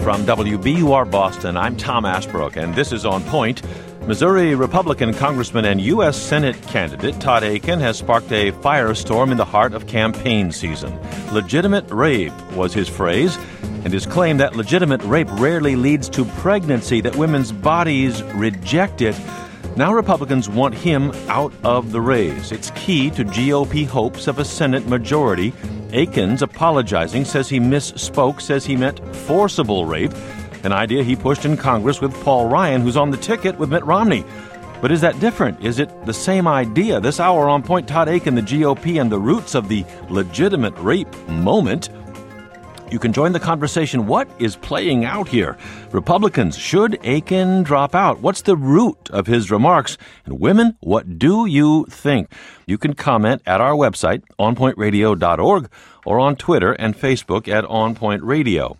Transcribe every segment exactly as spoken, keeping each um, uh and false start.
From W B U R Boston, I'm Tom Ashbrook, and this is On Point. Missouri Republican Congressman and U S Senate candidate Todd Akin has sparked a firestorm in the heart of campaign season. Legitimate rape was his phrase, and his claim that legitimate rape rarely leads to pregnancy, that women's bodies reject it. Now Republicans want him out of the race. It's key to G O P hopes of a Senate majority. Akin's apologizing, says he misspoke, says he meant forcible rape, an idea he pushed in Congress with Paul Ryan, who's on the ticket with Mitt Romney. But is that different? Is it the same idea? This hour on Point, Todd Akin, the G O P, and the roots of the legitimate rape moment. You can join the conversation. What is playing out here? Republicans, should Akin drop out? What's the root of his remarks? And women, what do you think? You can comment at our website, on point radio dot org, or on Twitter and Facebook at On Point Radio.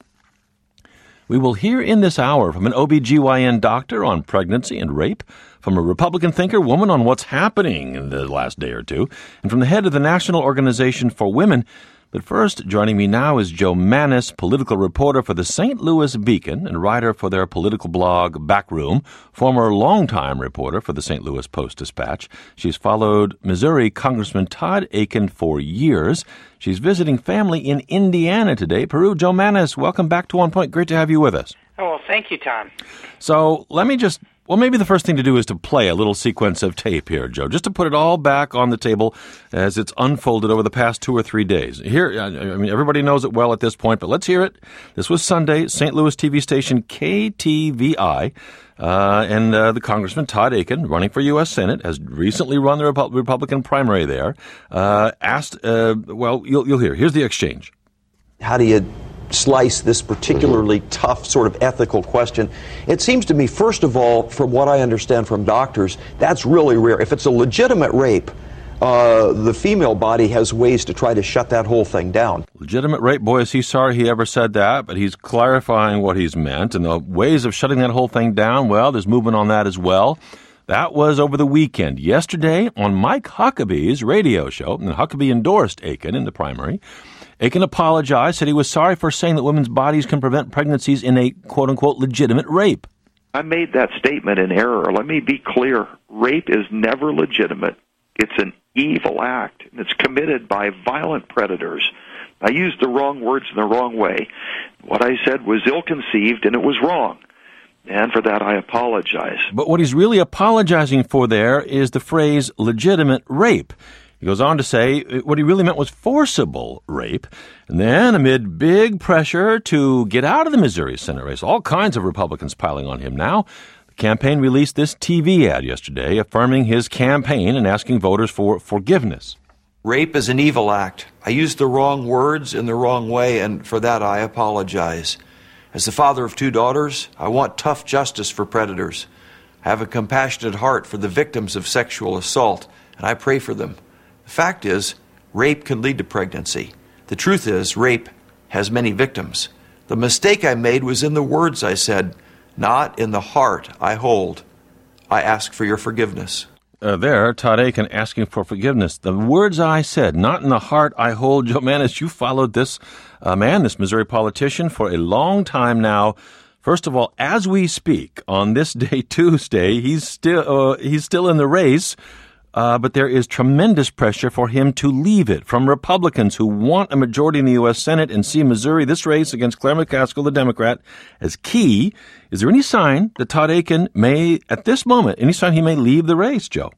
We will hear in this hour from an O B G Y N doctor on pregnancy and rape, from a Republican thinker woman on what's happening in the last day or two, and from the head of the National Organization for Women. But first, joining me now is Jo Mannies, political reporter for the Saint Louis Beacon and writer for their political blog Backroom, former longtime reporter for the Saint Louis Post-Dispatch. She's followed Missouri Congressman Todd Akin for years. She's visiting family in Indiana today. Peru, Jo Mannies, welcome back to On Point. Great to have you with us. Oh, well, thank you, Tom. So let me just... Well, maybe the first thing to do is to play a little sequence of tape here, Joe, just to put it all back on the table as it's unfolded over the past two or three days. Here, I mean, everybody knows it well at this point, but let's hear it. This was Sunday, Saint Louis T V station K T V I, uh, and uh, the Congressman Todd Akin, running for U S Senate, has recently run the Repu- Republican primary there, uh, asked, uh, well, you'll, you'll hear. Here's the exchange. How do you slice this particularly tough sort of ethical question? It seems to me, first of all, from what I understand from doctors, that's really rare. If it's a legitimate rape, uh, the female body has ways to try to shut that whole thing down. Legitimate rape, boy, is he sorry he ever said that, but he's clarifying what he's meant. And the ways of shutting that whole thing down, well, there's movement on that as well. That was over the weekend. Yesterday, on Mike Huckabee's radio show, and Huckabee endorsed Akin in the primary, Akin apologized, said he was sorry for saying that women's bodies can prevent pregnancies in a quote-unquote legitimate rape. I made that statement in error. Let me be clear. Rape is never legitimate. It's an evil act, and it's committed by violent predators. I used the wrong words in the wrong way. What I said was ill-conceived, and it was wrong. And for that, I apologize. But what he's really apologizing for there is the phrase legitimate rape. He goes on to say what he really meant was forcible rape. And then, amid big pressure to get out of the Missouri Senate race, all kinds of Republicans piling on him now, the campaign released this T V ad yesterday affirming his campaign and asking voters for forgiveness. Rape is an evil act. I used the wrong words in the wrong way, and for that I apologize. As the father of two daughters, I want tough justice for predators. I have a compassionate heart for the victims of sexual assault, and I pray for them. The fact is, rape can lead to pregnancy. The truth is, rape has many victims. The mistake I made was in the words I said, not in the heart I hold. I ask for your forgiveness. Uh, there, Todd Akin asking for forgiveness. The words I said, not in the heart I hold. Jo Mannies, you followed this uh, man, this Missouri politician, for a long time now. First of all, as we speak, on this day, Tuesday, he's still uh, he's still in the race. Uh, but there is tremendous pressure for him to leave it from Republicans who want a majority in the U S Senate and see Missouri, this race against Claire McCaskill, the Democrat, as key. Is there any sign that Todd Akin may, at this moment, any sign he may leave the race, Joe?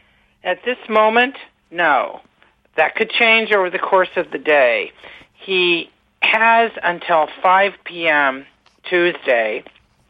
At this moment, no. That could change over the course of the day. He has until five p.m. Tuesday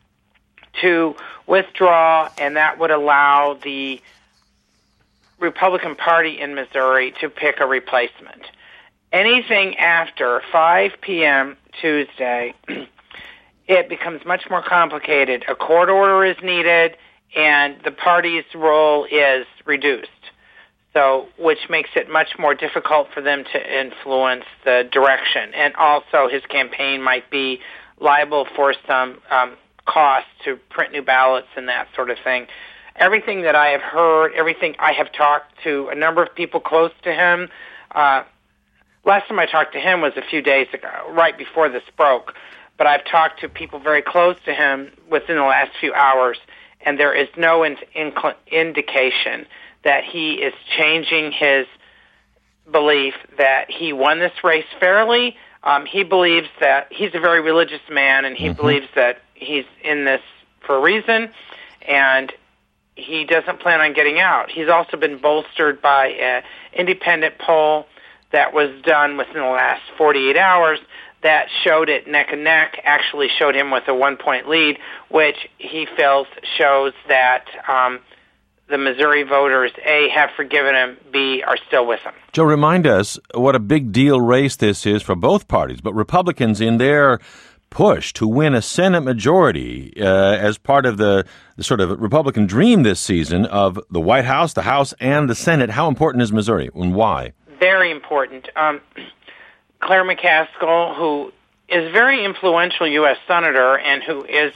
to withdraw, and that would allow the Republican Party in Missouri to pick a replacement. Anything after five p.m. Tuesday, it becomes much more complicated. A court order is needed, and the party's role is reduced. So, which makes it much more difficult for them to influence the direction. And also, his campaign might be liable for some um, costs to print new ballots and that sort of thing. Everything that I have heard, everything I have talked to a number of people close to him. Uh, last time I talked to him was a few days ago, right before this broke. but I've talked to people very close to him within the last few hours, and there is no in- inc- indication that he is changing his belief that he won this race fairly. Um, he believes that he's a very religious man, and he mm-hmm. believes that he's in this for a reason, and he doesn't plan on getting out. He's also been bolstered by an independent poll that was done within the last forty-eight hours that showed it neck and neck, actually showed him with a one-point lead, which he feels shows that um, the Missouri voters, A, have forgiven him, B, are still with him. Joe, remind us what a big deal race this is for both parties, but Republicans in their push to win a Senate majority uh, as part of the, the sort of Republican dream this season of the White House, the House, and the Senate. How important is Missouri, and why? Very important. Um, Claire McCaskill, who is a very influential U S senator and who is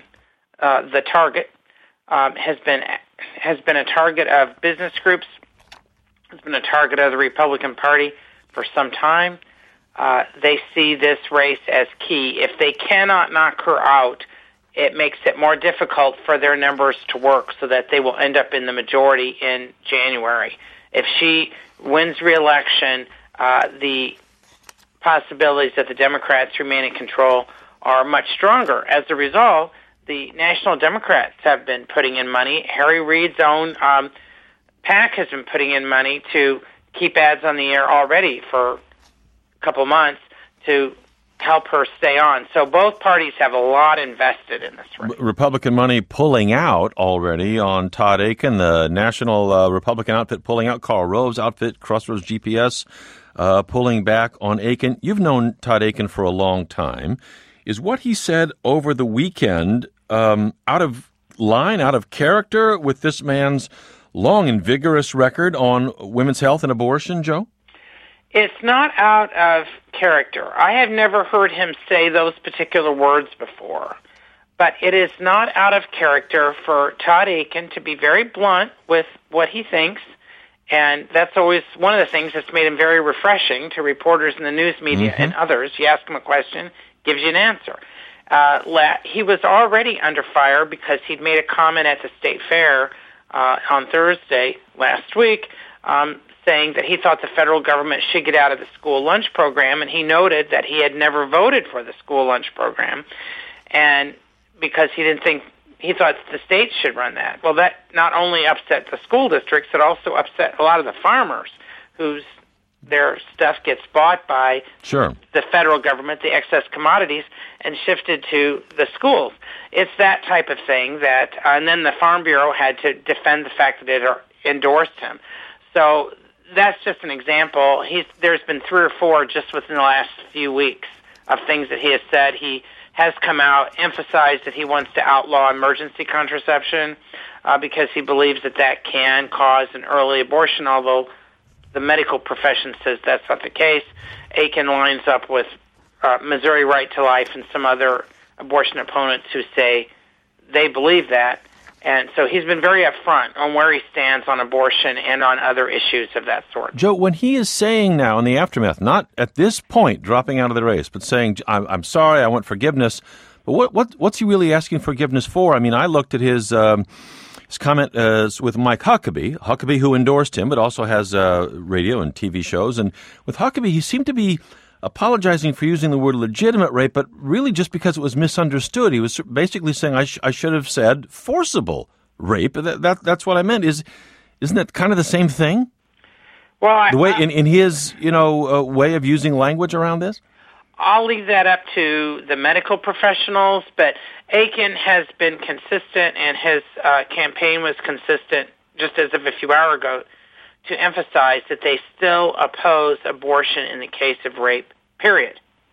uh, the target, um, has been has been a target of business groups, has been a target of the Republican Party for some time. Uh, they see this race as key. If they cannot knock her out, it makes it more difficult for their numbers to work so that they will end up in the majority in January. If she wins re-election, uh, the possibilities that the Democrats remain in control are much stronger. As a result, the National Democrats have been putting in money. Harry Reid's own um, PAC has been putting in money to keep ads on the air already for a couple months to help her stay on. So both parties have a lot invested in this race. Republican money pulling out already on Todd Akin, the national uh, Republican outfit pulling out, Karl Rove's outfit, Crossroads G P S, uh, pulling back on Akin. You've known Todd Akin for a long time. Is what he said over the weekend um, out of line, out of character with this man's long and vigorous record on women's health and abortion, Joe? It's not out of character. I have never heard him say those particular words before. But it is not out of character for Todd Akin to be very blunt with what he thinks, and that's always one of the things that's made him very refreshing to reporters in the news media mm-hmm. and others. You ask him a question, gives you an answer. Uh, he was already under fire because he'd made a comment at the state fair uh, on Thursday last week um, saying that he thought the federal government should get out of the school lunch program, and he noted that he had never voted for the school lunch program, and because he didn't think, he thought the states should run that. Well, that not only upset the school districts, it also upset a lot of the farmers whose their stuff gets bought by sure. the federal government, the excess commodities, and shifted to the schools. It's that type of thing that, uh, and then the Farm Bureau had to defend the fact that it endorsed him. So that's just an example. He's, there's been three or four just within the last few weeks of things that he has said. He has come out, emphasized that he wants to outlaw emergency contraception uh, because he believes that that can cause an early abortion, although the medical profession says that's not the case. Akin lines up with uh, Missouri Right to Life and some other abortion opponents who say they believe that. And so he's been very upfront on where he stands on abortion and on other issues of that sort. Joe, when he is saying now in the aftermath, not at this point dropping out of the race, but saying, I'm, I'm sorry, I want forgiveness, but what, what what's he really asking forgiveness for? I mean, I looked at his... Um, His comment uh, with Mike Huckabee, Huckabee who endorsed him, but also has uh, radio and T V shows. And with Huckabee, he seemed to be apologizing for using the word legitimate rape, but really just because it was misunderstood. He was basically saying, I, sh- I should have said forcible rape. That, that That's what I meant. Is, isn't that kind of the same thing? Well, I, the way I, in, in his you know uh, way of using language around this? I'll leave that up to the medical professionals, but Akin has been consistent, and his uh, campaign was consistent, just as of a few hours ago, to emphasize that they still oppose abortion in the case of rape, period.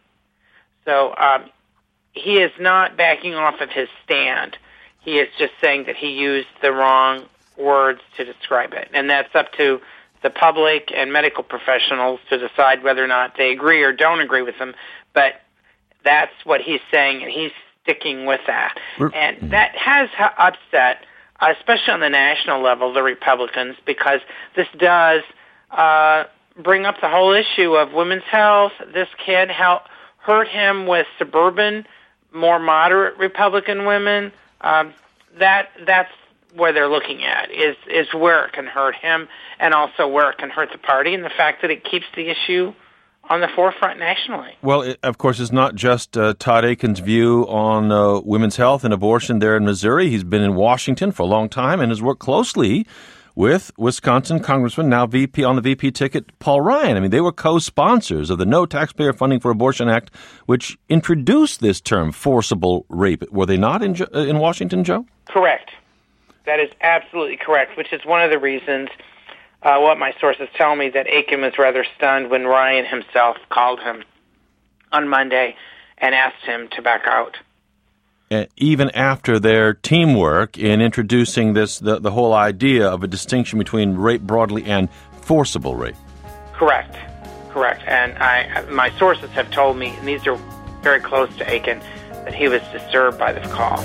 So um, he is not backing off of his stand. He is just saying that he used the wrong words to describe it, and that's up to the public and medical professionals to decide whether or not they agree or don't agree with him, but that's what he's saying, and he's sticking with that. And that has upset, especially on the national level, the Republicans, because this does uh, bring up the whole issue of women's health. This kid how, hurt him with suburban more moderate Republican women, um, that that's where they're looking at, is, is where it can hurt him and also where it can hurt the party, and the fact that it keeps the issue on the forefront nationally. Well, it, of course, it's not just uh, Todd Akin's view on uh, women's health and abortion there in Missouri. He's been in Washington for a long time and has worked closely with Wisconsin Congressman, now V P on the V P ticket, Paul Ryan. I mean, they were co-sponsors of the No Taxpayer Funding for Abortion Act, which introduced this term, forcible rape. Were they not in, in Washington, Joe? Correct. That is absolutely correct, which is one of the reasons, uh, what my sources tell me, that Akin was rather stunned when Ryan himself called him on Monday and asked him to back out. Uh, even after their teamwork in introducing this, the, the whole idea of a distinction between rape broadly and forcible rape. Correct, correct. And I, my sources have told me, and these are very close to Akin, that he was disturbed by this call.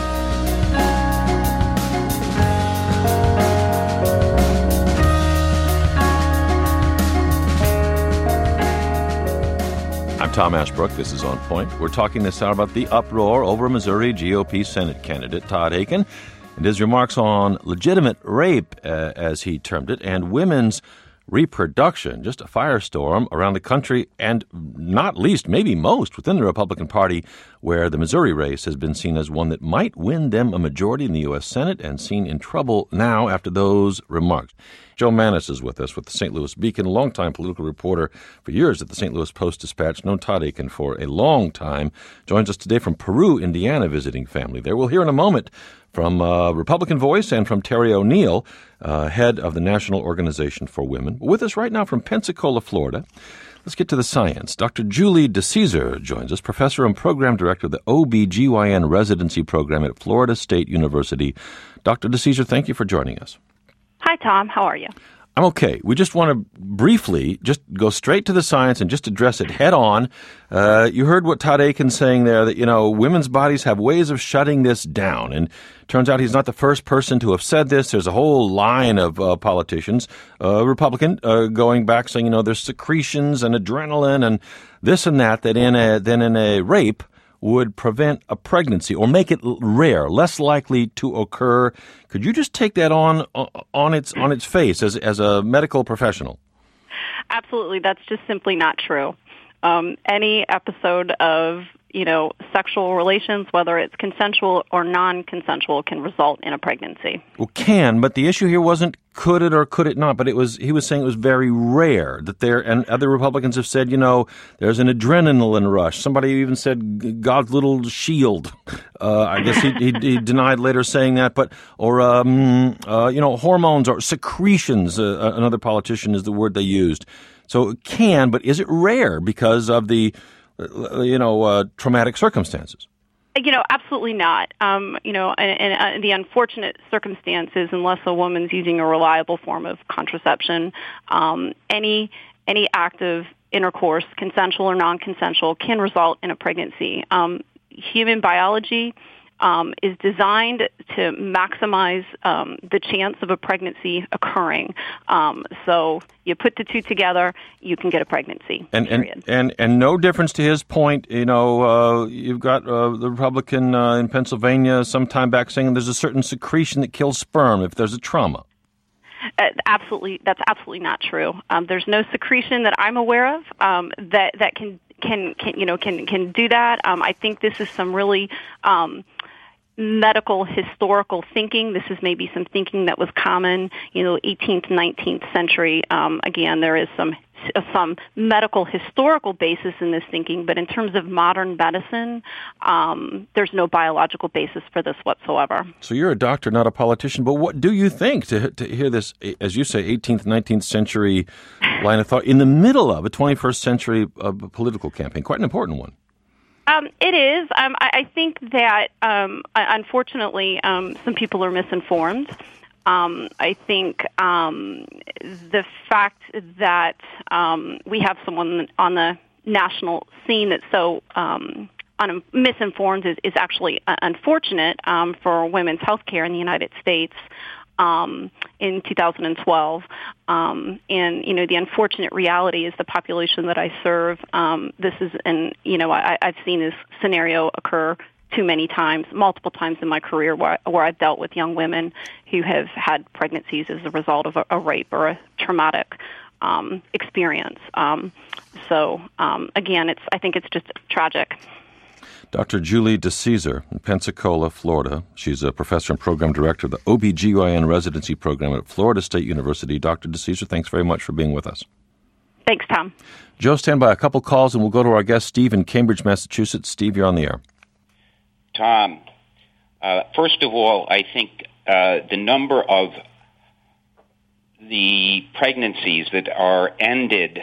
I'm Tom Ashbrook. This is On Point. We're talking this hour about the uproar over Missouri G O P Senate candidate Todd Akin and his remarks on legitimate rape, uh, as he termed it, and women's reproduction. Just a firestorm around the country, and not least, maybe most, within the Republican Party, where the Missouri race has been seen as one that might win them a majority in the U S Senate, and seen in trouble now after those remarks. Joe Mannies is with us with the Saint Louis Beacon, a longtime political reporter for years at the Saint Louis Post-Dispatch, known Todd Akin for a long time. Joins us today from Peru, Indiana, visiting family there. We'll hear in a moment from uh, Republican Voice and from Terry O'Neill, uh, head of the National Organization for Women. With us right now from Pensacola, Florida. Let's get to the science. Doctor Julie DeCesar joins us, professor and program director of the O B G Y N residency program at Florida State University. Doctor DeCesar, thank you for joining us. Hi, Tom. How are you? I'm okay. We just want to briefly just go straight to the science and just address it head on. Uh, you heard what Todd Akin's saying there, that, you know, women's bodies have ways of shutting this down. And it turns out he's not the first person to have said this. There's a whole line of uh, politicians, uh, Republican, uh, going back saying, you know, there's secretions and adrenaline and this and that, that in a, then in a rape would prevent a pregnancy or make it rare, less likely to occur. Could you just take that on on its on its face as as a medical professional? Absolutely, that's just simply not true. Um, any episode of you know sexual relations, whether it's consensual or non-consensual, can result in a pregnancy. Well, can, but the issue here wasn't could it or could it not, but it was, he was saying it was very rare that there, and other Republicans have said, you know, there's an adrenaline rush. Somebody even said God's little shield. Uh, I guess he, he, he denied later saying that, but, or, um, uh, you know, hormones or secretions, uh, another politician is the word they used. So it can, but is it rare because of the, uh, you know, uh, traumatic circumstances? You know, absolutely not. Um, you know, and, and uh, the unfortunate circumstances, unless a woman's using a reliable form of contraception, um, any any act of intercourse, consensual or non-consensual, can result in a pregnancy. Um, human biology um, is designed to maximize um, the chance of a pregnancy occurring. Um, so you put the two together, you can get a pregnancy. And and, and and no difference to his point. You know, uh, you've got uh, the Republican uh, in Pennsylvania some time back saying there's a certain secretion that kills sperm if there's a trauma. Uh, absolutely, that's absolutely not true. Um, there's no secretion that I'm aware of um, that that can can can you know can can do that. Um, I think this is some really um, medical historical thinking. This is maybe some thinking that was common, you know, eighteenth, nineteenth century. Um, again, there is some some medical historical basis in this thinking, but in terms of modern medicine, um, there's no biological basis for this whatsoever. So you're a doctor, not a politician, but what do you think to to hear this, as you say, eighteenth, nineteenth century line of thought in the middle of a twenty-first century uh, political campaign? Quite an important one. Um, it is. Um, I, I think that, um, unfortunately, um, some people are misinformed. Um, I think um, the fact that um, we have someone on the national scene that's so um, un- misinformed is, is actually uh, unfortunate um, for women's health care in the United States. um, in two thousand twelve. Um, and, you know, the unfortunate reality is the population that I serve, um, this is, and, you know, I, I've seen this scenario occur too many times, multiple times in my career where, where I've dealt with young women who have had pregnancies as a result of a, a rape or a traumatic um, experience. Um, so, um, again, it's I think it's just tragic. Doctor Julie DeCesar in Pensacola, Florida. She's a professor and program director of the O B G Y N residency program at Florida State University. Doctor DeCesar, thanks very much for being with us. Thanks, Tom. Joe, stand by. A couple calls, and we'll go to our guest, Steve, in Cambridge, Massachusetts. Steve, you're on the air. Tom, uh, first of all, I think uh, the number of the pregnancies that are ended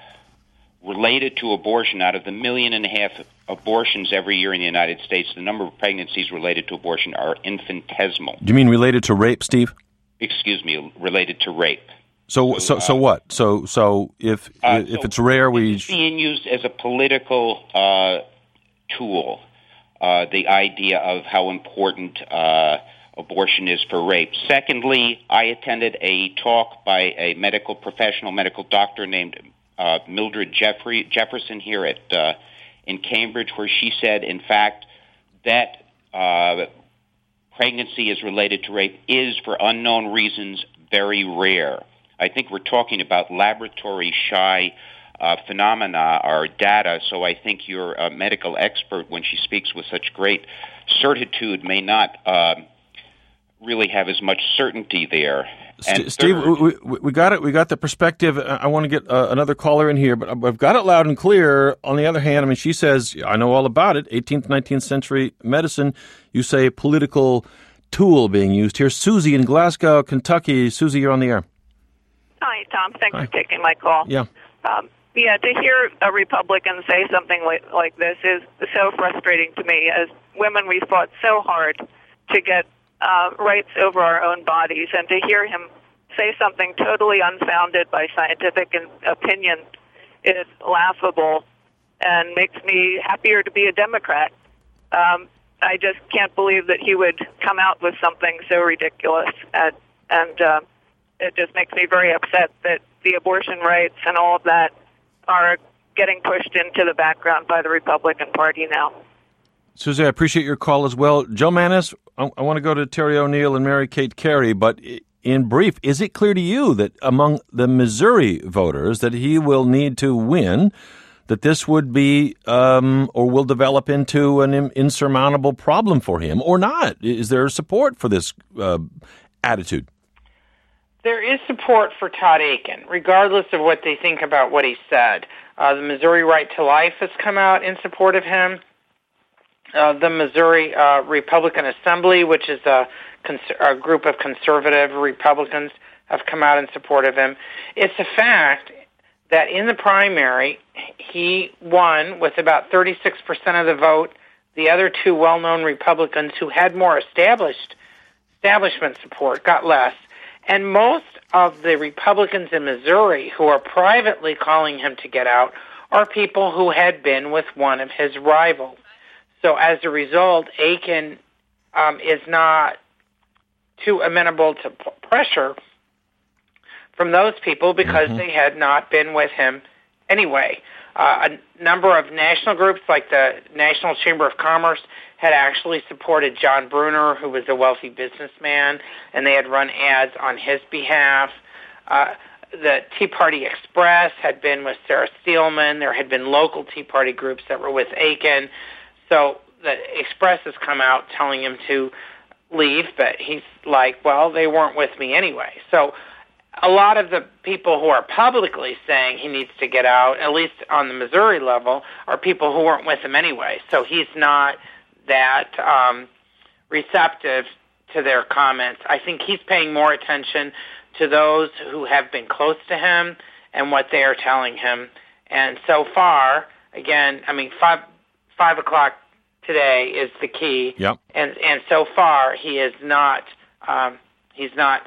related to abortion, out of the million and a half abortions every year in the United States, the number of pregnancies related to abortion are infinitesimal. Do you mean related to rape, Steve? Excuse me, related to rape. So, so, so, uh, so what? So, so if uh, if so it's rare, we it's being used as a political uh, tool. Uh, the idea of how important uh, abortion is for rape. Secondly, I attended a talk by a medical professional, medical doctor named uh, Mildred Jeffrey, Jefferson here at uh, in Cambridge, where she said, in fact, that uh, pregnancy is related to rape is, for unknown reasons, very rare. I think we're talking about laboratory-shy uh, phenomena or data, so I think your uh, medical expert, when she speaks with such great certitude, may not uh, really have as much certainty there. And Steve, third, we, we, we got it. We got the perspective. I want to get uh, another caller in here, but I've got it loud and clear. On the other hand, I mean, she says, I know all about it. eighteenth, nineteenth century medicine. You say political tool being used here. Susie in Glasgow, Kentucky. Susie, you're on the air. Hi, Tom. Thanks Hi. for taking my call. Yeah. Um, yeah, to hear a Republican say something like, like this is so frustrating to me. As women, we fought so hard to get uh, rights over our own bodies, and to hear him say something totally unfounded by scientific opinion is laughable and makes me happier to be a Democrat. Um, I just can't believe that he would come out with something so ridiculous, and, and uh, it just makes me very upset that the abortion rights and all of that are getting pushed into the background by the Republican Party now. Susie, I appreciate your call as well. Joe Maness, I, I want to go to Terry O'Neill and Mary Kate Carey, but in brief, is it clear to you that among the Missouri voters that he will need to win, that this would be um, or will develop into an insurmountable problem for him or not? Is there support for this uh, attitude? There is support for Todd Akin, regardless of what they think about what he said. Uh, the Missouri Right to Life has come out in support of him. Uh, the Missouri uh, Republican Assembly, which is a, cons- a group of conservative Republicans, have come out in support of him. It's a fact that in the primary, he won with about thirty-six percent of the vote. The other two well-known Republicans who had more established establishment support got less. And most of the Republicans in Missouri who are privately calling him to get out are people who had been with one of his rivals. So as a result, Akin um, is not too amenable to p- pressure from those people because mm-hmm. they had not been with him anyway. Uh, a number of national groups like the National Chamber of Commerce had actually supported John Bruner, who was a wealthy businessman, and they had run ads on his behalf. Uh, the Tea Party Express had been with Sarah Steelman. There had been local Tea Party groups that were with Akin. So the Express has come out telling him to leave, but he's like, well, they weren't with me anyway. So a lot of the people who are publicly saying he needs to get out, at least on the Missouri level, are people who weren't with him anyway. So he's not that um, receptive to their comments. I think he's paying more attention to those who have been close to him and what they are telling him. And so far, again, I mean, five five o'clock today is the key. Yep. And and so far he is not um, he's not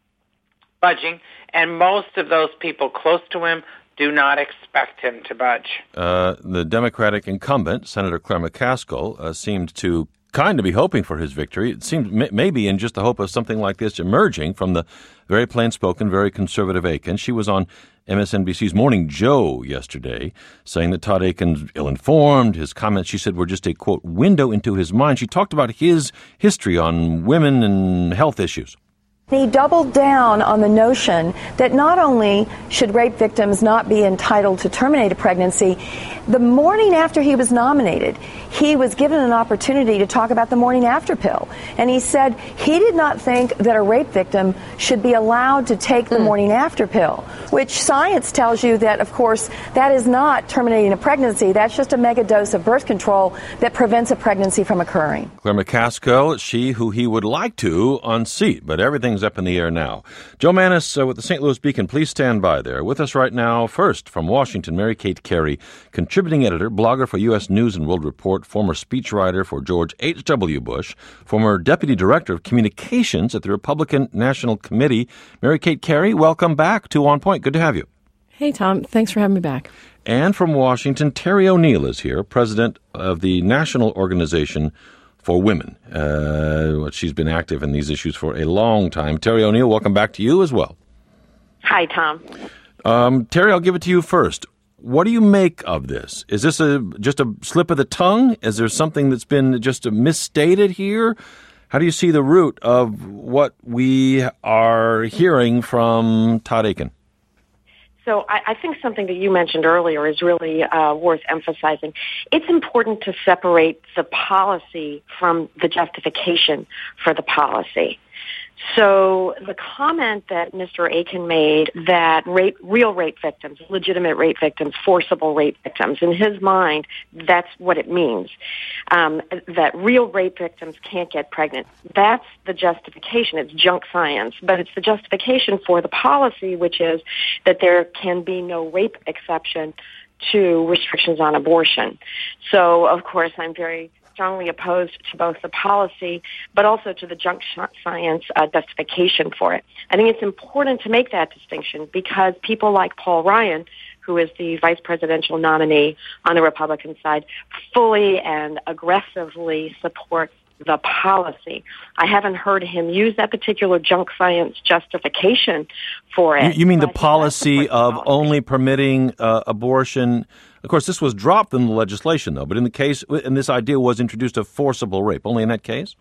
budging, and most of those people close to him do not expect him to budge. Uh, the Democratic incumbent, Senator Claire McCaskill, uh, seemed to kind to be hoping for his victory. It seems m- maybe in just the hope of something like this emerging from the very plain-spoken, very conservative Akin. She was on M S N B C's Morning Joe yesterday, saying that Todd Akin's ill-informed. His comments, she said, were just a, quote, window into his mind. She talked about his history on women and health issues. He doubled down on the notion that not only should rape victims not be entitled to terminate a pregnancy, the morning after he was nominated, he was given an opportunity to talk about the morning after pill. And he said he did not think that a rape victim should be allowed to take the mm. morning after pill, which science tells you that, of course, that is not terminating a pregnancy. That's just a mega dose of birth control that prevents a pregnancy from occurring. Claire McCaskill, she who he would like to unseat, but everything's up in the air now. Joe Mannies uh, with the Saint Louis Beacon, please stand by there. With us right now, first from Washington, Mary Kate Carey, contributing editor, blogger for U S News and World Report, former speechwriter for George H W. Bush, former deputy director of communications at the Republican National Committee. Mary Kate Carey, welcome back to On Point. Good to have you. Hey, Tom. Thanks for having me back. And from Washington, Terry O'Neill is here, president of the National Organization for Women. Uh, she's been active in these issues for a long time. Terry O'Neill, welcome back to you as well. Hi, Tom. Um, Terry, I'll give it to you first. What do you make of this? Is this a just a slip of the tongue? Is there something that's been just misstated here? How do you see the root of what we are hearing from Todd Akin? So I, I think something that you mentioned earlier is really uh, worth emphasizing. It's important to separate the policy from the justification for the policy. So the comment that Mister Akin made that rape, real rape victims, legitimate rape victims, forcible rape victims, in his mind, that's what it means, um, that real rape victims can't get pregnant. That's the justification. It's junk science, but it's the justification for the policy, which is that there can be no rape exception to restrictions on abortion. So, of course, I'm very strongly opposed to both the policy but also to the junk science uh, justification for it. I think it's important to make that distinction because people like Paul Ryan, who is the vice presidential nominee on the Republican side, fully and aggressively supports the policy. I haven't heard him use that particular junk science justification for it. You, you mean the policy of policy. only permitting uh, abortion? Of course, this was dropped in the legislation, though, but in the case, and this idea was introduced of forcible rape, only in that case?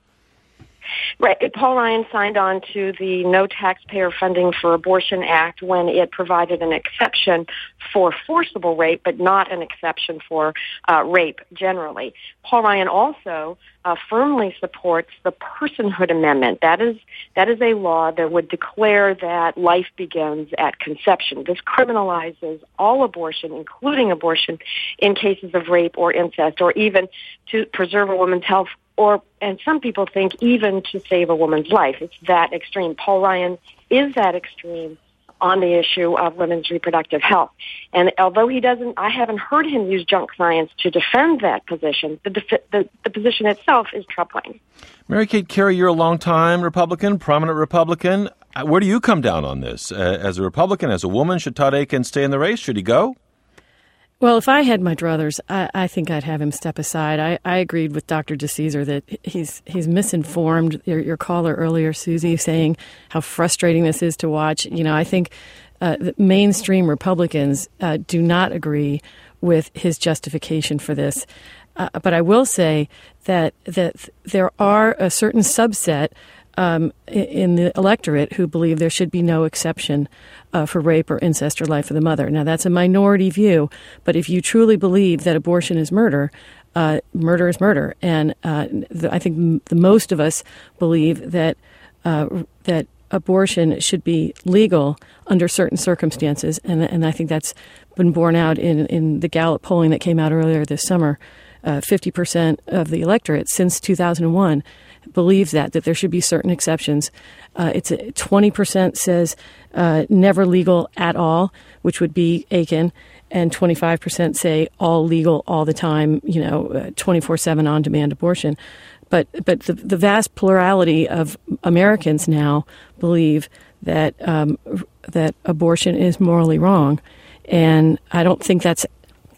Right. Paul Ryan signed on to the No Taxpayer Funding for Abortion Act when it provided an exception for forcible rape, but not an exception for uh, rape generally. Paul Ryan also uh, firmly supports the Personhood Amendment. That is that is a law that would declare that life begins at conception. This criminalizes all abortion, including abortion in cases of rape or incest, or even to preserve a woman's health, or, and some people think, even to save a woman's life. It's that extreme. Paul Ryan is that extreme on the issue of women's reproductive health. And although he doesn't, I haven't heard him use junk science to defend that position, the, def- the, the position itself is troubling. Mary Kate Carey, you're a longtime Republican, prominent Republican. Where do you come down on this? Uh, as a Republican, as a woman, should Todd Akin stay in the race? Should he go? Well, if I had my druthers, I, I think I'd have him step aside. I, I agreed with Doctor DeCesar that he's he's misinformed. Your, your caller earlier, Susie, saying how frustrating this is to watch. You know, I think uh, the mainstream Republicans uh, do not agree with his justification for this. Uh, but I will say that that there are a certain subset Um, in the electorate who believe there should be no exception uh, for rape or incest or life of the mother. Now, that's a minority view, but if you truly believe that abortion is murder, uh, murder is murder. And uh, the, I think m- the most of us believe that uh, that abortion should be legal under certain circumstances, and, and I think that's been borne out in, in the Gallup polling that came out earlier this summer. Uh, fifty percent of the electorate since two thousand one believes that, that there should be certain exceptions. Uh, it's a, twenty percent says uh, never legal at all, which would be Akin, and twenty-five percent say all legal all the time, you know, uh, twenty-four seven on-demand abortion. But but the, the vast plurality of Americans now believe that um, that abortion is morally wrong, and I don't think that's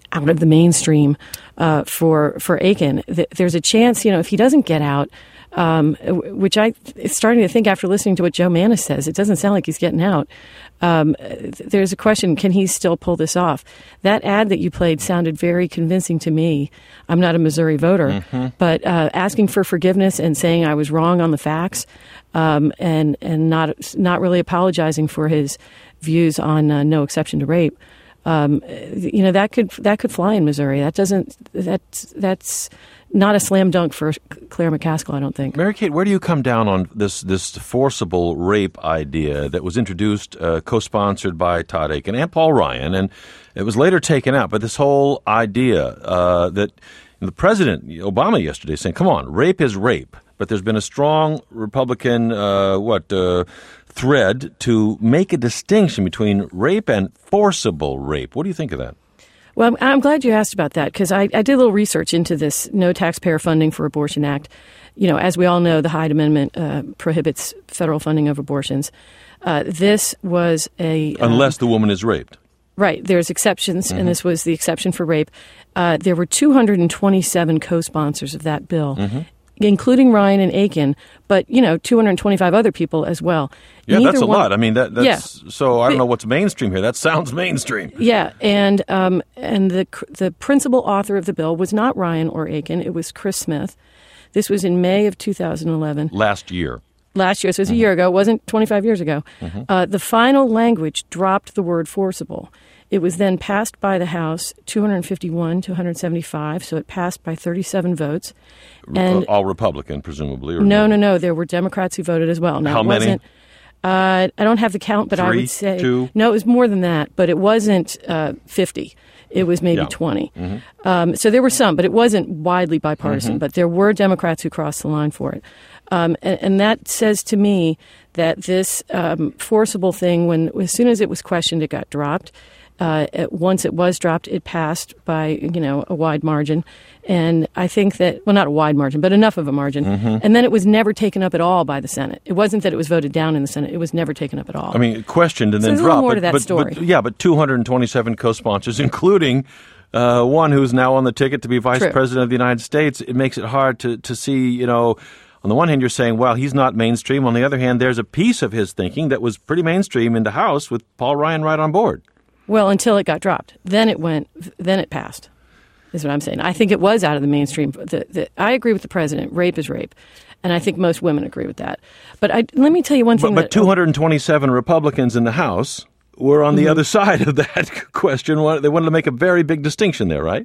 out of the mainstream uh, for for Akin. There's a chance, you know, if he doesn't get out, um, which I is starting to think after listening to what Joe Manis says, it doesn't sound like he's getting out. Um, there's a question, can he still pull this off? That ad that you played sounded very convincing to me. I'm not a Missouri voter, mm-hmm. but uh, asking for forgiveness and saying I was wrong on the facts, um, and and not not really apologizing for his views on uh, no exception to rape. Um, you know, that could that could fly in Missouri. That doesn't that's that's not a slam dunk for Claire McCaskill, I don't think. Mary Kate, where do you come down on this this forcible rape idea that was introduced, uh, co-sponsored by Todd Akin and Paul Ryan, and it was later taken out? But this whole idea uh, that the President Obama yesterday saying, "Come on, rape is rape," but there's been a strong Republican uh, what uh, thread to make a distinction between rape and forcible rape. What do you think of that? Well, I'm, I'm glad you asked about that, because I, I did a little research into this No Taxpayer Funding for Abortion Act. You know, as we all know, the Hyde Amendment uh, prohibits federal funding of abortions. Uh, this was a... Um, Unless the woman is raped. Right. There's exceptions, Mm-hmm. and this was the exception for rape. Uh, there were two hundred twenty-seven co-sponsors of that bill, Mm-hmm. including Ryan and Akin, but, you know, two hundred twenty-five other people as well. Yeah, Neither that's a one, lot. I mean, that, that's yeah. so I don't know what's mainstream here. That sounds mainstream. Yeah, and um, and the the principal author of the bill was not Ryan or Akin. It was Chris Smith. This was in May of two thousand eleven. Last year. Last year. So it was Mm-hmm. a year ago. It wasn't twenty-five years ago. Mm-hmm. Uh, the final language dropped the word forcible. It was then passed by the House, two hundred fifty-one to one hundred seventy-five, so it passed by thirty-seven votes. And all Republican, presumably? Or no, no, no. There were Democrats who voted as well. Now, How it many? Wasn't, uh, I don't have the count, but Three, I would say... two? No, it was more than that, but it wasn't uh, fifty. It was maybe Yeah. twenty. Mm-hmm. Um, so there were some, but it wasn't widely bipartisan. Mm-hmm. But there were Democrats who crossed the line for it. Um, and, and that says to me that this um, forcible thing, when as soon as it was questioned, it got dropped. Uh, it, once it was dropped, it passed by, you know, a wide margin. And I think that, well, not a wide margin, but enough of a margin. Mm-hmm. And then it was never taken up at all by the Senate. It wasn't that it was voted down in the Senate. It was never taken up at all. I mean, questioned and So then there's a little dropped. more but, to that but, story. But, yeah, but two hundred twenty-seven co-sponsors, including uh, one who's now on the ticket to be vice True. president of the United States. It makes it hard to, to see, you know, on the one hand, you're saying, well, he's not mainstream. On the other hand, there's a piece of his thinking that was pretty mainstream in the House with Paul Ryan right on board. Well, until it got dropped. Then it went, then it passed, is what I'm saying. I think it was out of the mainstream. The, the, I agree with the president. Rape is rape. And I think most women agree with that. But I, let me tell you one thing. But, but that, two hundred twenty-seven Republicans in the House were on the Mm-hmm. other side of that question. They wanted to make a very big distinction there, right?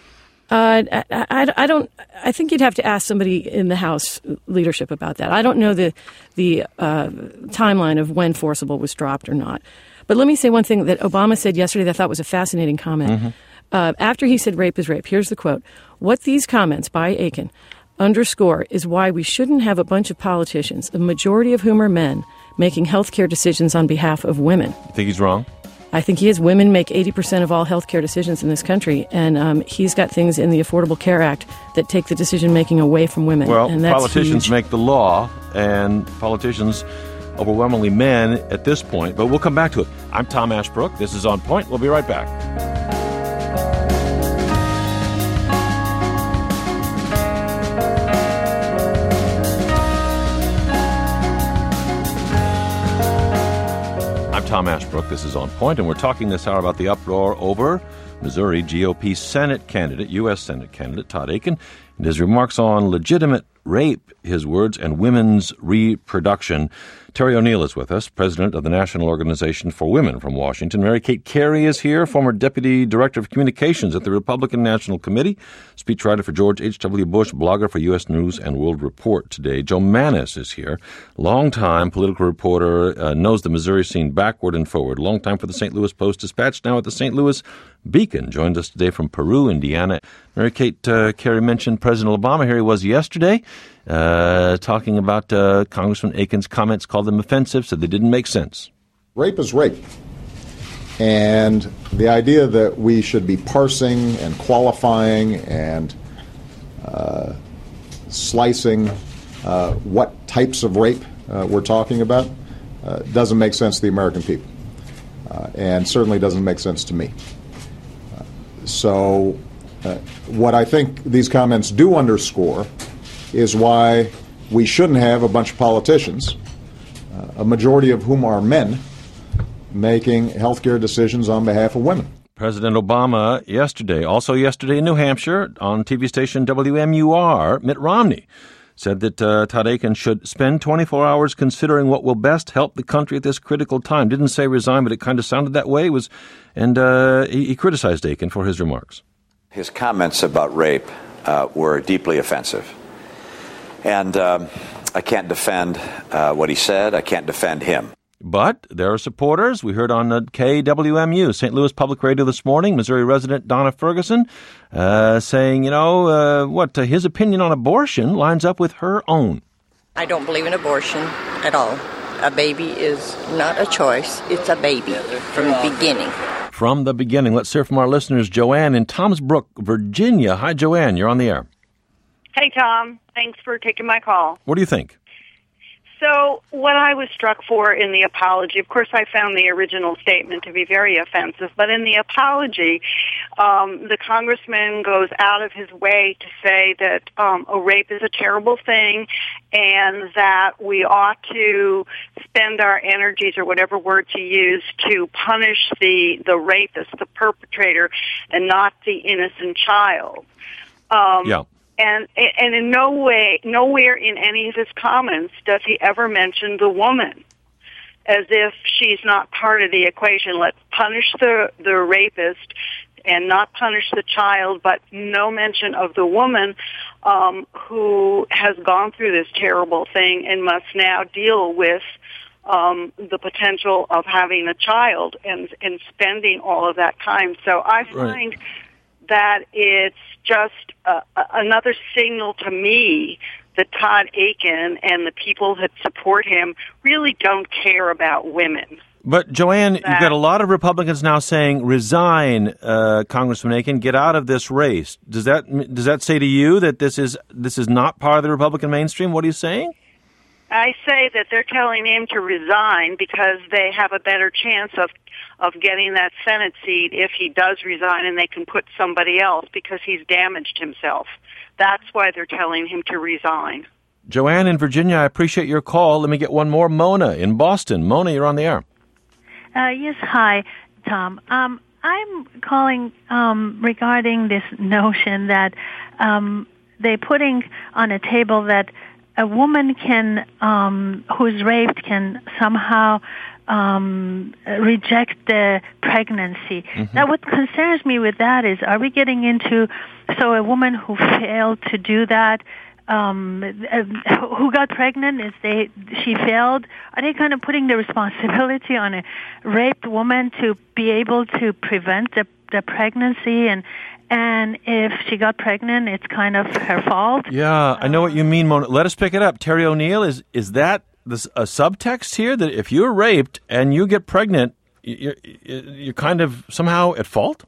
Uh, I, I, I don't. I think you'd have to ask somebody in the House leadership about that. I don't know the the uh, timeline of when forcible was dropped or not. But let me say one thing that Obama said yesterday that I thought was a fascinating comment. Mm-hmm. Uh, after he said rape is rape, here's the quote: "What these comments by Akin underscore is why we shouldn't have a bunch of politicians, the majority of whom are men, making health care decisions on behalf of women." You think he's wrong? I think he is. Women make eighty percent of all health care decisions in this country, and um, he's got things in the Affordable Care Act that take the decision-making away from women. Well, and that's politicians huge. make the law, and politicians, overwhelmingly men at this point, but we'll come back to it. I'm Tom Ashbrook. This is On Point. We'll be right back. I'm Tom Ashbrook. This is On Point, and we're talking this hour about the uproar over Missouri G O P Senate candidate, U S Senate candidate Todd Akin, and his remarks on legitimate rape, his words, and women's reproduction. Terry O'Neill is with us, president of the National Organization for Women from Washington. Mary Kate Carey is here, former deputy director of communications at the Republican National Committee, speechwriter for George H W. Bush, blogger for U S News and World Report today. Joe Manis is here, longtime political reporter, uh, knows the Missouri scene backward and forward, longtime for the Saint Louis Post-Dispatch, now at the Saint Louis Beacon, joined us today from Peru, Indiana. Mary Kate uh, Carey mentioned President Obama. Here he was yesterday uh, talking about uh, Congressman Akin's comments, called them offensive, said they didn't make sense. Rape is rape. And the idea that we should be parsing and qualifying and uh, slicing uh, what types of rape uh, we're talking about uh, doesn't make sense to the American people, uh, and certainly doesn't make sense to me. So uh, what I think these comments do underscore is why we shouldn't have a bunch of politicians, uh, a majority of whom are men, making healthcare decisions on behalf of women. President Obama yesterday, also yesterday in New Hampshire, on T V station W M U R, Mitt Romney said that uh, Todd Akin should spend twenty-four hours considering what will best help the country at this critical time. Didn't say resign, but it kind of sounded that way. It was, and uh, he, he criticized Akin for his remarks. His comments about rape uh, were deeply offensive. And um, I can't defend uh, what he said. I can't defend him. But there are supporters. We heard on uh, K W M U, Saint Louis Public Radio this morning, Missouri resident Donna Ferguson uh, saying, you know, uh, what uh, his opinion on abortion lines up with her own. I don't believe in abortion at all. A baby is not a choice. It's a baby from the beginning. From the beginning. Let's hear from our listeners. Joanne in Thomas Brook, Virginia. Hi, Joanne. You're on the air. Hey, Tom. Thanks for taking my call. What do you think? So what I was struck for in the apology, of course I found the original statement to be very offensive, but in the apology, um, the congressman goes out of his way to say that um, a rape is a terrible thing and that we ought to spend our energies, or whatever word to use, to punish the, the rapist, the perpetrator, and not the innocent child. Um, yeah. And and in no way, nowhere in any of his comments does he ever mention the woman, as if she's not part of the equation. Let's punish the, the rapist and not punish the child, but no mention of the woman um, who has gone through this terrible thing and must now deal with um, the potential of having a child and, and spending all of that time. So I find... Right. that it's just uh, another signal to me that Todd Akin and the people that support him really don't care about women. But, Joanne, that, you've got a lot of Republicans now saying, resign, uh, Congressman Akin, get out of this race. Does that does that say to you that this is this is not part of the Republican mainstream? What are you saying? I say that they're telling him to resign because they have a better chance of of getting that Senate seat if he does resign, and they can put somebody else because he's damaged himself. That's why they're telling him to resign. Joanne in Virginia, I appreciate your call. Let me get one more. Mona in Boston. Mona, you're on the air. Uh, yes, hi, Tom. Um, I'm calling um, regarding this notion that um, they're putting on a table that a woman can, um, who's raped, can somehow um, reject the pregnancy. Mm-hmm. Now, what concerns me with that is, are we getting into, so a woman who failed to do that, um, uh, who got pregnant, is they, she failed, are they kind of putting the responsibility on a raped woman to be able to prevent the, the pregnancy, and And if she got pregnant, it's kind of her fault. Yeah, I know what you mean, Mona. Let us pick it up. Terry O'Neill, is is that this, a subtext here that if you're raped and you get pregnant, you're, you're kind of somehow at fault?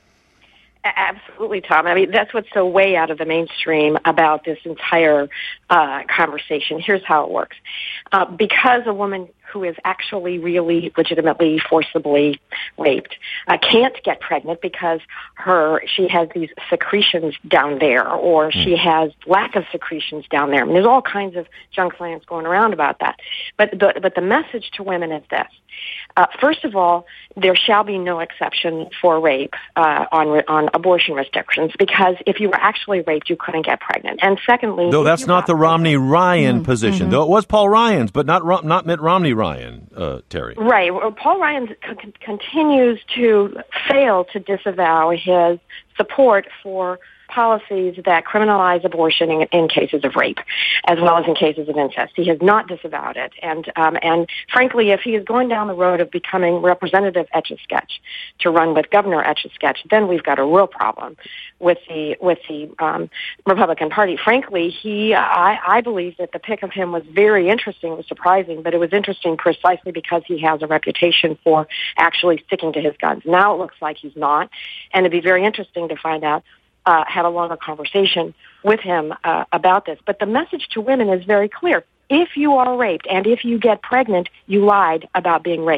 Absolutely, Tom. I mean, that's what's so way out of the mainstream about this entire uh, conversation. Here's how it works. Uh, because a woman who is actually really legitimately forcibly raped uh, can't get pregnant because her she has these secretions down there, or mm. she has lack of secretions down there. I mean, there's all kinds of junk science going around about that. But the, but the message to women is this. Uh, first of all, there shall be no exception for rape uh, on on abortion restrictions, because if you were actually raped, you couldn't get pregnant. And secondly, though that's not the Romney-Ryan mm-hmm. position, mm-hmm. though it was Paul Ryan's, but not not Mitt Romney-Ryan, uh, Terry. Right. Well, Paul Ryan c- continues to fail to disavow his support for policies that criminalize abortion in, in cases of rape, as well as in cases of incest. He has not disavowed it. And um, and frankly, if he is going down the road of becoming Representative Etch-a-Sketch to run with Governor Etch-a-Sketch, then we've got a real problem with the with the um, Republican Party. Frankly, he I, I believe that the pick of him was very interesting, was surprising, but it was interesting precisely because he has a reputation for actually sticking to his guns. Now it looks like he's not, and it'd be very interesting to find out Uh, have a longer conversation with him uh, about this. But the message to women is very clear. If you are raped and if you get pregnant, you lied about being raped.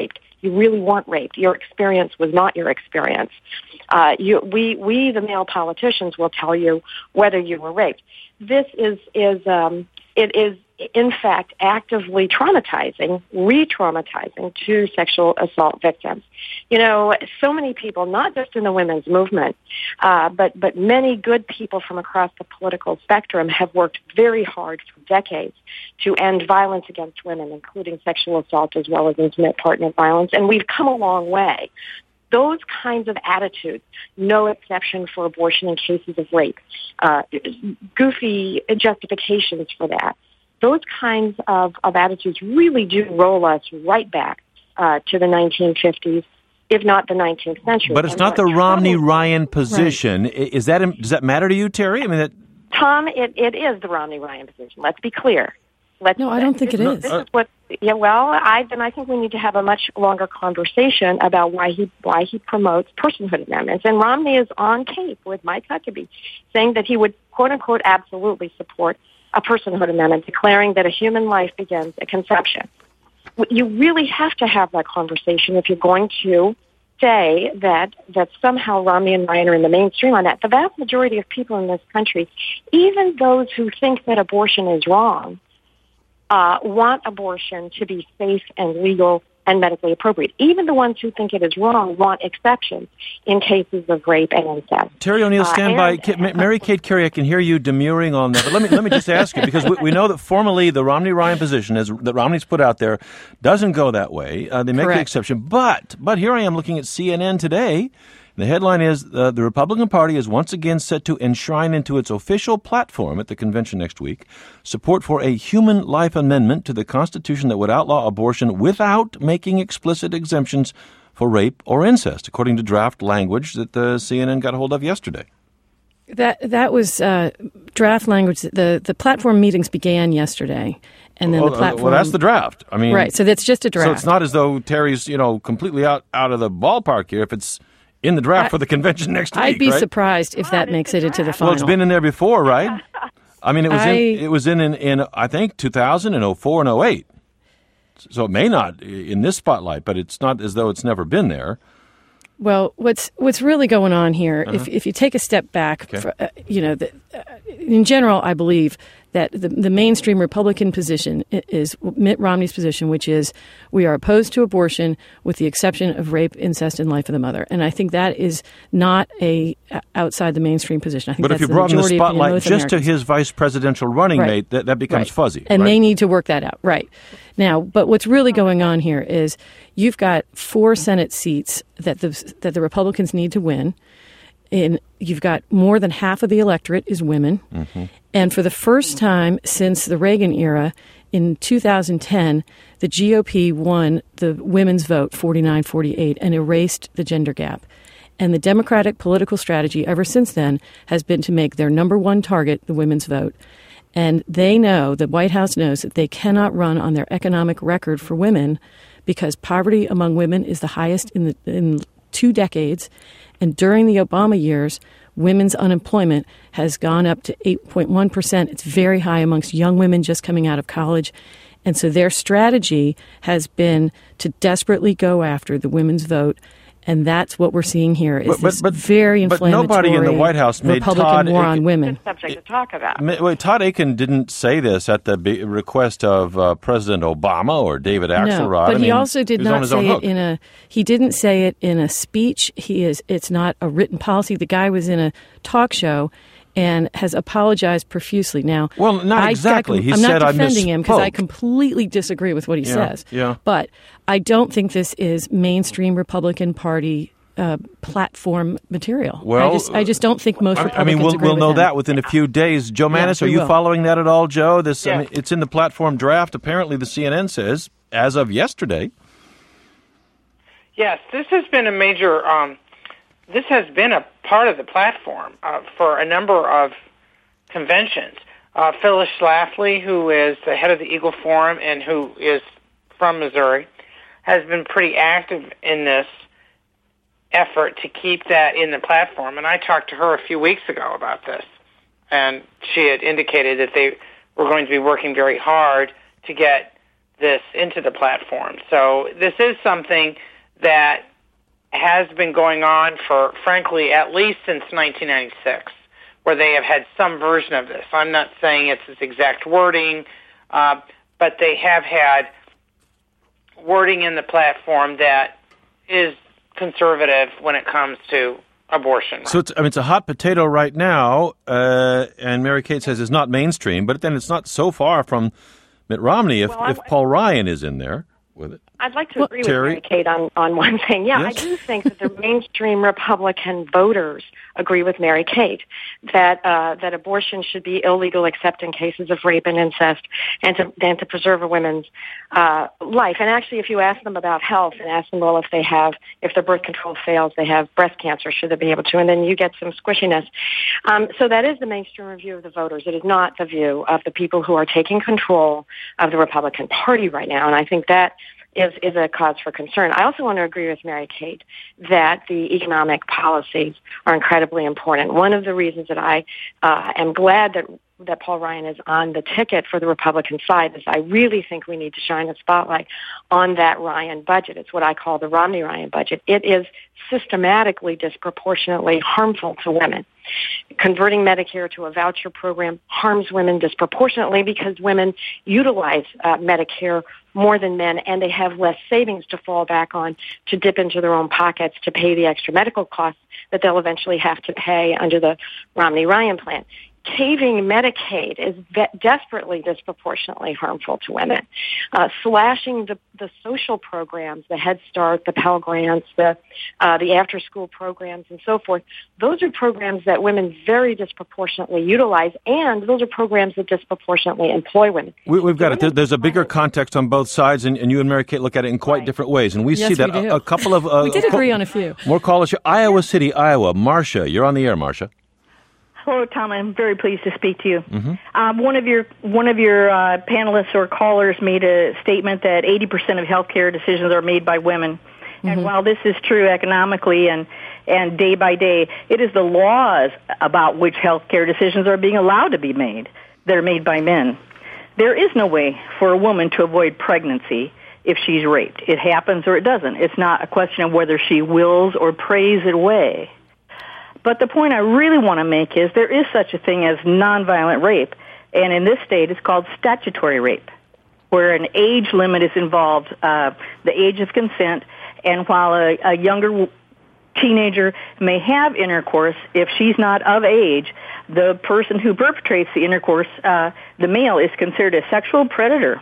You really weren't raped. Your experience was not your experience. Uh, you, we, we, the male politicians, will tell you whether you were raped. This is, is um, it is, in fact, actively traumatizing, re-traumatizing to sexual assault victims. You know, so many people, not just in the women's movement, uh, but, but many good people from across the political spectrum have worked very hard for decades to end violence against women, including sexual assault as well as intimate partner violence, and we've come a long way. Those kinds of attitudes, no exception for abortion in cases of rape, uh, goofy justifications for that, those kinds of, of attitudes really do roll us right back uh, to the nineteen fifties, if not the nineteenth century. But it's and not the Romney-Ryan troubles, position. Right. Is that does that matter to you, Terry? I mean, that... Tom, it, it is the Romney-Ryan position. Let's be clear. Let's, no, I don't think this, it is. This is what. Yeah, well, I then I think we need to have a much longer conversation about why he why he promotes personhood amendments. And Romney is on tape with Mike Huckabee saying that he would quote unquote absolutely support a personhood amendment, declaring that a human life begins at conception. You really have to have that conversation if you're going to say that that somehow Romney and Ryan are in the mainstream on that. The vast majority of people in this country, even those who think that abortion is wrong, uh, want abortion to be safe and legal and medically appropriate. Even the ones who think it is wrong want exceptions in cases of rape and incest. Terry O'Neill, stand uh, by. Mary Kate Carey, I can hear you demurring on that. But let me let me just ask you, because we, we know that formally the Romney-Ryan position is, that Romney's put out there doesn't go that way. Uh, they make Correct. the exception. But, but here I am looking at C N N today. The headline is, uh, the Republican Party is once again set to enshrine into its official platform at the convention next week support for a human life amendment to the Constitution that would outlaw abortion without making explicit exemptions for rape or incest, according to draft language that the C N N got a hold of yesterday. That that was uh, draft language. The the platform meetings began yesterday, and then well, the platform. Well, that's the draft. I mean, right. So that's just a draft. So it's not as though Terry's, you know, completely out, out of the ballpark here. If it's in the draft I, for the convention next week, I'd be right? surprised if that makes it into the final. Well, it's been in there before, right? I mean, it was I, in, it was in, in, in I think two thousand and oh four and oh eight. So it may not in this spotlight, but it's not as though it's never been there. Well, what's what's really going on here, uh-huh. if if you take a step back, okay. for, uh, you know, the, uh, in general, I believe that the, the mainstream Republican position is Mitt Romney's position, which is we are opposed to abortion with the exception of rape, incest, and life of the mother. And I think that is not a uh, outside the mainstream position. I think but that's if you the brought in the majority spotlight of just Americans. to his vice presidential running right. mate, that, that becomes right. fuzzy. And right? they need to work that out. Right. Now, but what's really going on here is you've got four Senate seats that the that the Republicans need to win. In you've got more than half of the electorate is women. Mm-hmm. And for the first time since the Reagan era, in two thousand ten, the G O P won the women's vote forty-nine forty-eight and erased the gender gap. And the Democratic political strategy ever since then has been to make their number one target the women's vote. And they know, the White House knows, that they cannot run on their economic record for women because poverty among women is the highest in the, in two decades. And during the Obama years, women's unemployment has gone up to eight point one percent. It's very high amongst young women just coming out of college. And so their strategy has been to desperately go after the women's vote. And that's what we're seeing here is but, this but, very inflammatory but nobody in the White House made Republican Todd war Aiken, on women. Subject to talk about. Wait, Todd Aiken didn't say this at the request of uh, President Obama or David Axelrod. No, but I he mean, also did he not say it in a. He didn't say it in a speech. He is. It's not a written policy. The guy was in a talk show and has apologized profusely. Now, well, not I, exactly. I, he I'm said not defending I him because I completely disagree with what he yeah, says. Yeah. But I don't think this is mainstream Republican Party Uh, platform material. Well, I just, I just don't think most Republicans I mean, we'll, agree we'll with know him. that within a few days. Joe Mannies, yeah, are you will. following that at all, Joe? This, yeah. I mean, it's in the platform draft. Apparently, the C N N says as of yesterday. Yes, this has been a major. Um, this has been a part of the platform uh, for a number of conventions. Uh, Phyllis Schlafly, who is the head of the Eagle Forum and who is from Missouri, has been pretty active in this effort to keep that in the platform. And I talked to her a few weeks ago about this, and she had indicated that they were going to be working very hard to get this into the platform. So this is something that has been going on for, frankly, at least since nineteen ninety-six, where they have had some version of this. I'm not saying it's this exact wording, uh, but they have had wording in the platform that is conservative when it comes to abortion. So it's, I mean, it's a hot potato right now, uh, and Mary Kate says it's not mainstream, but then it's not so far from Mitt Romney if, well, if Paul Ryan is in there with it. I'd like to Well, agree Terry? with Mary Kate on, on one thing. Yeah, Yes. I do think that the mainstream Republican voters agree with Mary Kate that uh, that abortion should be illegal except in cases of rape and incest, and to and to preserve a woman's uh, life. And actually, if you ask them about health and ask them, well, if they have if their birth control fails, they have breast cancer, should they be able to? And then you get some squishiness. Um, so that is the mainstream view of the voters. It is not the view of the people who are taking control of the Republican Party right now. And I think that is, is a cause for concern. I also want to agree with Mary Kate that the economic policies are incredibly important. One of the reasons that I uh, am glad that that Paul Ryan is on the ticket for the Republican side is I really think we need to shine a spotlight on that Ryan budget. It's what I call the Romney-Ryan budget. It is systematically disproportionately harmful to women. Converting Medicare to a voucher program harms women disproportionately because women utilize uh, Medicare more than men, and they have less savings to fall back on to dip into their own pockets to pay the extra medical costs that they'll eventually have to pay under the Romney-Ryan plan. Caving Medicaid is ve- desperately disproportionately harmful to women. Uh, slashing the, the social programs, the Head Start, the Pell Grants, the uh, the after-school programs, and so forth, those are programs that women very disproportionately utilize, and those are programs that disproportionately employ women. We, we've got it. There, there's a bigger context on both sides, and, and you and Mary Kate look at it in quite right. different ways. And we yes, see that we do. a, a couple of... Uh, we did agree on a few. More callers. Iowa City, Iowa. Marcia, you're on the air, Marcia. Hello, Tom. I'm very pleased to speak to you. Mm-hmm. Um, one of your one of your uh, panelists or callers made a statement that eighty percent of healthcare decisions are made by women. Mm-hmm. And while this is true economically and and day by day, it is the laws about which healthcare decisions are being allowed to be made that are made by men. There is no way for a woman to avoid pregnancy if she's raped. It happens or it doesn't. It's not a question of whether she wills or prays it away. But the point I really want to make is there is such a thing as nonviolent rape, and in this state it's called statutory rape, where an age limit is involved, uh, the age of consent, and while a, a younger teenager may have intercourse, if she's not of age, the person who perpetrates the intercourse, uh, the male, is considered a sexual predator.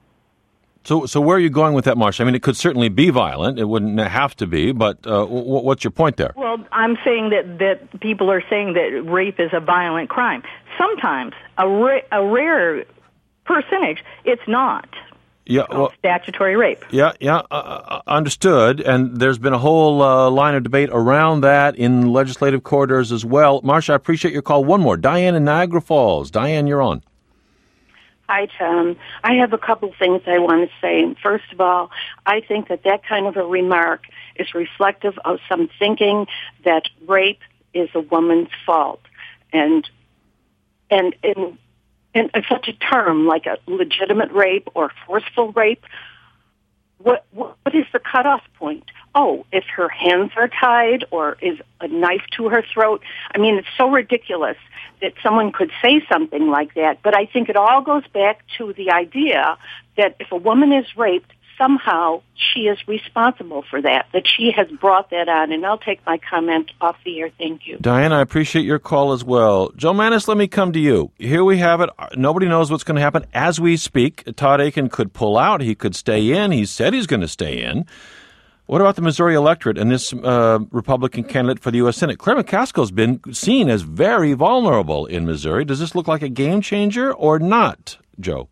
So, so where are you going with that, Marcia? I mean, it could certainly be violent. It wouldn't have to be, but uh, w- what's your point there? Well, I'm saying that, that people are saying that rape is a violent crime. Sometimes, a, ra- a rare percentage, it's not. Yeah, well, statutory rape. Yeah, yeah, uh, understood. And there's been a whole uh, line of debate around that in legislative corridors as well. Marcia, I appreciate your call. One more. Diane in Niagara Falls. Diane, you're on. Hi, Tom. I have a couple things I want to say. First of all, I think that that kind of a remark is reflective of some thinking that rape is a woman's fault. And and in, in such a term like a legitimate rape or forceful rape, what what is the cutoff point? Oh, if her hands are tied or is a knife to her throat? I mean, it's so ridiculous that someone could say something like that. But I think it all goes back to the idea that if a woman is raped, somehow she is responsible for that, that she has brought that on. And I'll take my comment off the air. Thank you. Diane, I appreciate your call as well. Joe Mannies, let me come to you. Here we have it. Nobody knows what's going to happen as we speak. Todd Akin could pull out. He could stay in. He said he's going to stay in. What about the Missouri electorate and this uh, Republican candidate for the U S Senate? Claire McCaskill's been seen as very vulnerable in Missouri. Does this look like a game changer or not, Joe?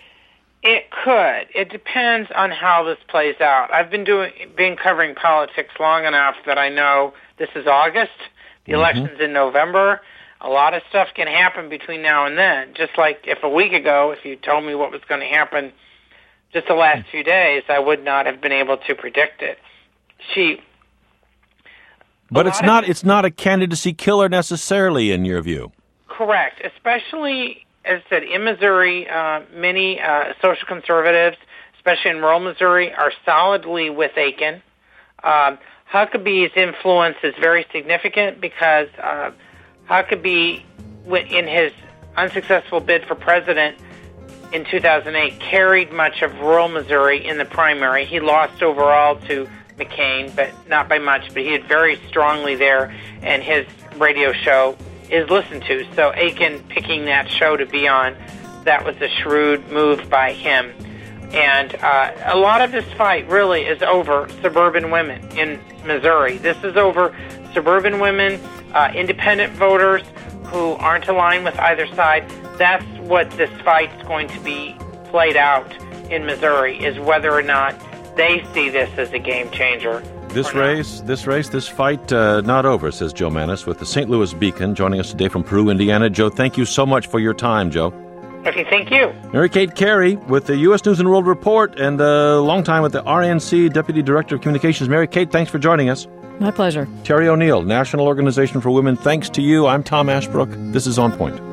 It could. It depends on how this plays out. I've been doing, been covering politics long enough that I know this is August. The mm-hmm. election's in November. A lot of stuff can happen between now and then. Just like if a week ago, if you told me what was going to happen just the last few days, I would not have been able to predict it. She, but it's not. It's not a candidacy killer necessarily, in your view. Correct, especially as I said in Missouri. Uh, many uh, social conservatives, especially in rural Missouri, are solidly with Akin. Um, Huckabee's influence is very significant because uh, Huckabee, in his unsuccessful bid for president in two thousand eight, carried much of rural Missouri in the primary. He lost overall to McCain, but not by much, but he had very strongly there, and his radio show is listened to. So Aiken picking that show to be on, that was a shrewd move by him. And uh, a lot of this fight really is over suburban women in Missouri. This is over suburban women, uh, independent voters who aren't aligned with either side. That's what this fight's going to be played out in Missouri, is whether or not they see this as a game changer. This race, this race, this fight, uh, not over, says Joe Mannies with the Saint Louis Beacon, joining us today from Peru, Indiana. Joe, thank you so much for your time, Joe. Okay, thank you. Mary Kate Carey with the U S News and World Report and a long time with the R N C Deputy Director of Communications. Mary Kate, thanks for joining us. My pleasure. Terry O'Neill, National Organization for Women, thanks to you. I'm Tom Ashbrook. This is On Point.